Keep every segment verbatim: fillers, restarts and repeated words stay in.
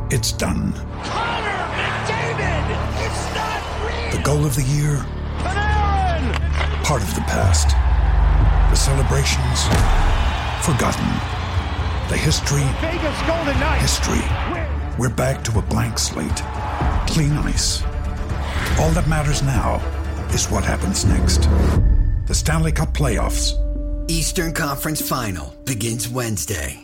It's done. Connor McDavid! It's not real! The goal of the year? Panarin! Part of the past. The celebrations? Forgotten. The history? Vegas Golden Knights! History. We're back to a blank slate. Clean ice. All that matters now is what happens next. The Stanley Cup Playoffs. Eastern Conference Final begins Wednesday.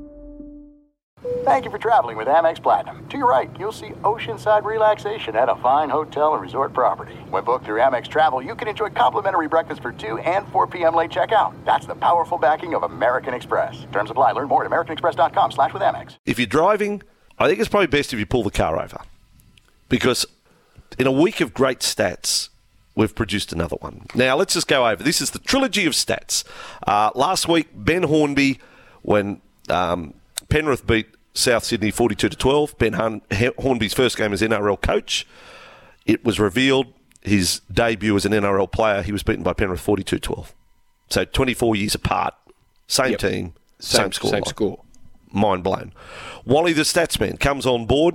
Thank you for traveling with Amex Platinum. To your right, you'll see oceanside relaxation at a fine hotel and resort property. When booked through Amex Travel, you can enjoy complimentary breakfast for two and four p.m. late checkout. That's the powerful backing of American Express. Terms apply. Learn more at americanexpress.com slash with Amex. If you're driving, I think it's probably best if you pull the car over. Because in a week of great stats, we've produced another one. Now, let's just go over. This is the trilogy of stats. Uh, last week, Ben Hornby, when um, Penrith beat South Sydney forty-two to twelve, Ben Hun- Hornby's first game as N R L coach, it was revealed his debut as an N R L player, he was beaten by Penrith forty-two twelve. So twenty-four years apart, same yep. team, same, same score. Same score. Mind blown. Wally the Statsman comes on board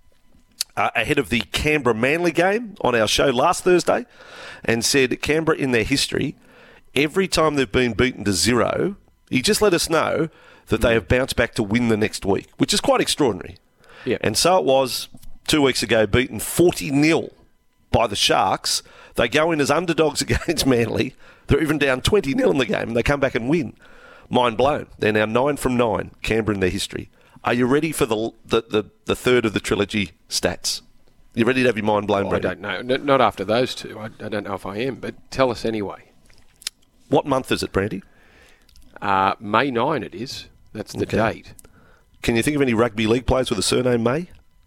uh, ahead of the Canberra Manly game on our show last Thursday and said Canberra in their history, every time they've been beaten to zero, he just let us know that they have bounced back to win the next week, which is quite extraordinary. Yeah. And so it was two weeks ago, beaten forty nil by the Sharks. They go in as underdogs against Manly. They're even down twenty nil in the game, and they come back and win. Mind blown. They're now nine from nine, Canberra in their history. Are you ready for the the, the, the third of the trilogy stats? You ready to have your mind blown, oh, Brady? I don't know. N- not after those two. I, I don't know if I am, but tell us anyway. What month is it, Brandy? Uh, May ninth it is. That's the Okay. date. Can you think of any rugby league players with a surname May?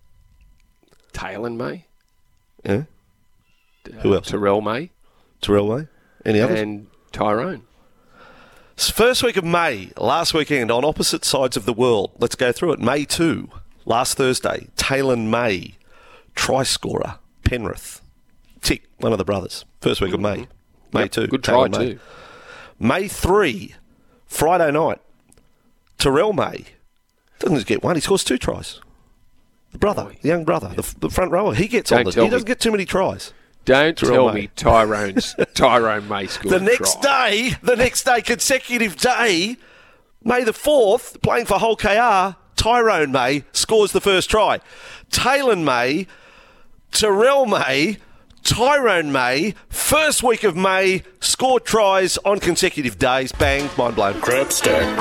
Taylor May. Yeah. Uh, Who else? Terrell May. Terrell May? Any others? And Tyrone. First week of May, last weekend, on opposite sides of the world. Let's go through it. May second, last Thursday, Taylor May, try scorer, Penrith. Tick, one of the brothers. First week of May. May Yep, second. good Taylor try May. too. May third, Friday night, Terrell May. Doesn't just get one, he scores two tries. The brother, Boy. the young brother, the, the front rower, he gets Don't on the, tell he doesn't me. get too many tries. Don't Terrell tell May. me Tyrone's Tyrone May scored The a next try. day, the next day, consecutive day, May the fourth, playing for Hull K R, Tyrone May scores the first try. Taylor May, Terrell May, Tyrone May, first week of May, scored tries on consecutive days. Bang, mind blown. Crap stack.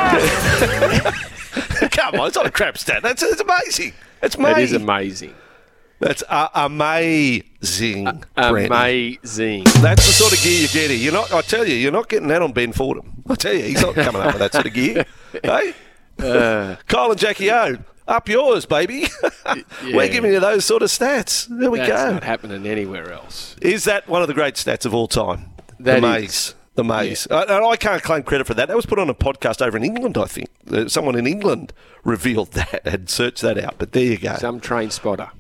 Come on, it's not a crap stat. That's it's amazing. It's May. That is amazing. That's uh, amazing. Brandy. Amazing. That's the sort of gear you get here. You're not. I tell you, you're not getting that on Ben Fordham. I tell you, he's not coming up with that sort of gear. Hey, Uh, Kyle and Jackie O, up yours, baby. We're giving you those sort of stats. There we that's go. not happening anywhere else. Is that one of the great stats of all time? That the is. maze. The maze. I, and I can't claim credit for that. That was put on a podcast over in England, I think. Uh, Someone in England revealed that, had searched that out. But there you go. Some train spotter.